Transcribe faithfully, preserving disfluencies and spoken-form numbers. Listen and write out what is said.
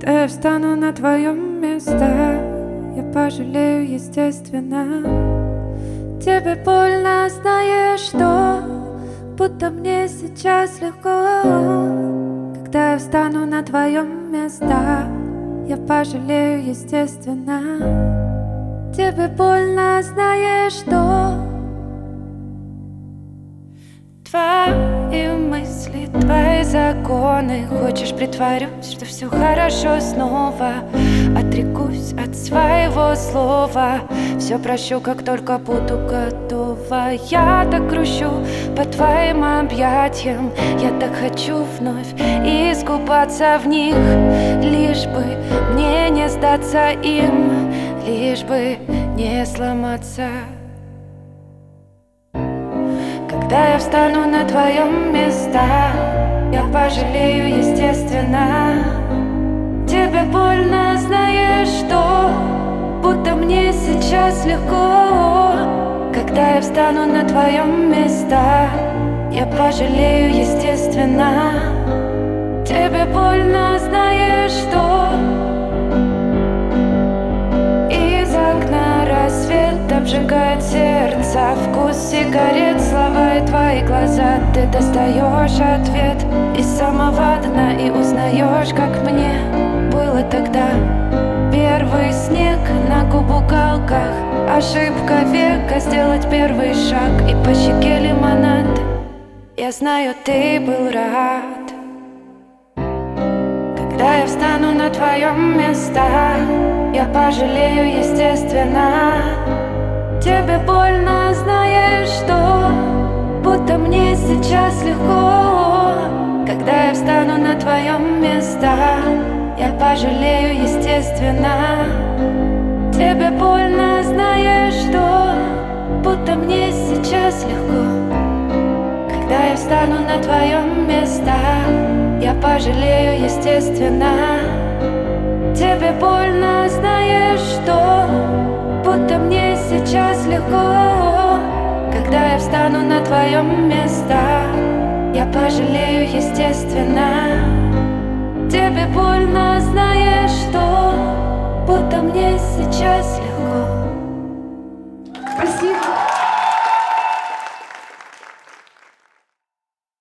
Когда я встану на твоем месте, я пожалею, естественно. Тебе больно, знаешь что? Будто мне сейчас легко. Когда я встану на твоем месте, я пожалею, естественно. Тебе больно, знаешь что? Твои мысли, твои законы. Хочешь, притворюсь, что все хорошо снова. Отрекусь от своего слова. Все прощу, как только буду готова. Я так грущу по твоим объятиям. Я так хочу вновь искупаться в них. Лишь бы мне не сдаться им, лишь бы не сломаться. Когда я встану на твоем месте, я пожалею, естественно. Тебе больно, знаешь что? Будто мне сейчас легко. Когда я встану на твоем месте, я пожалею, естественно. Тебе больно, знаешь что? Из окна рассвет обжигает сердце. Вкус сигарет, слова и твои глаза. Ты достаешь ответ из самого дна и узнаешь, как мне было тогда. Первый снег на губу-галках. Ошибка века сделать первый шаг. И по щеке лимонад. Я знаю, ты был рад. Когда я встану на твоем месте, я пожалею, естественно. Тебе больно, знаешь что? Будто мне сейчас легко. Когда я встану на твоем месте, я пожалею, естественно. Тебе больно, знаешь что? Будто мне сейчас легко. Когда я встану на твоем месте, я пожалею, естественно. Тебе больно, знаешь что? Будто мне сейчас легко. Когда я встану на твоем месте, я пожалею, естественно. Тебе больно, знаешь что? Будто мне сейчас легко. Спасибо.